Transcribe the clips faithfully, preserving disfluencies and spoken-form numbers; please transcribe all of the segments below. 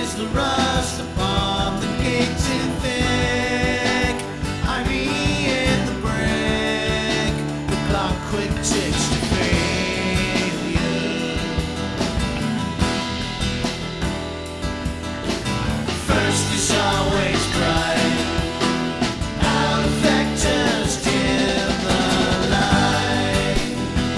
Is the rust upon the gate too thick? Ivy in the brick, the clock quick ticks to failure. First is always bright, out of vectors dim the light.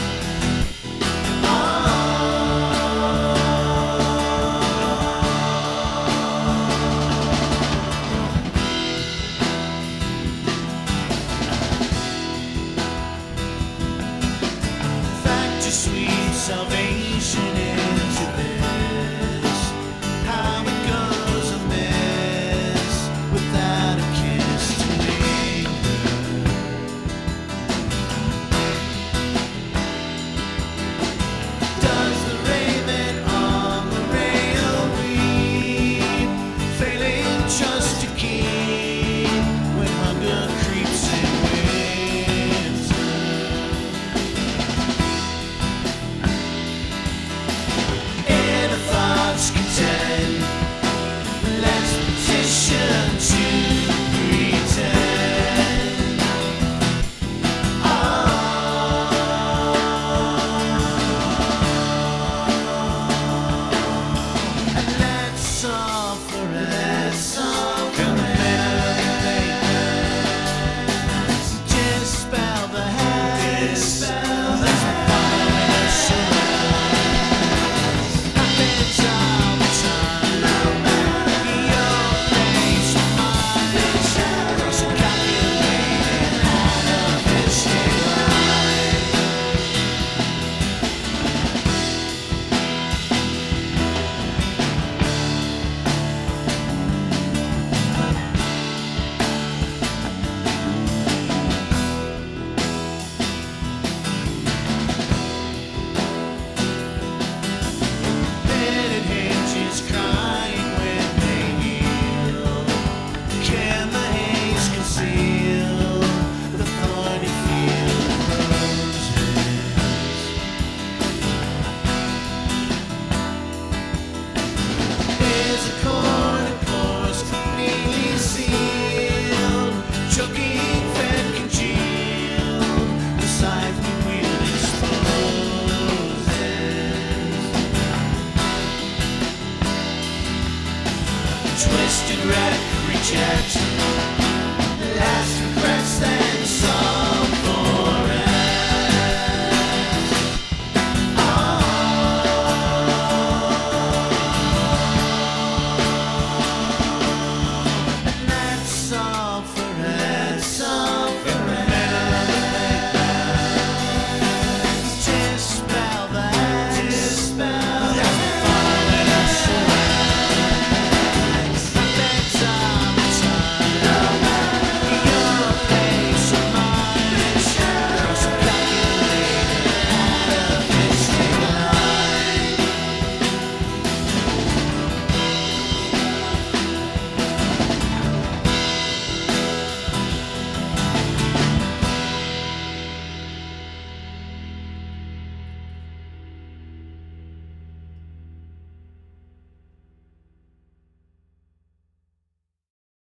Sweet salvation into this. How it goes amiss without a kiss to linger. Does the raven on the rail weep, failing just to keep when hunger creeps in winter? Contend. Let's petition to pretend. Oh. And let's offer it. Let's offer it. Dispel the head. Dispel the head. Twisted wreck, reject.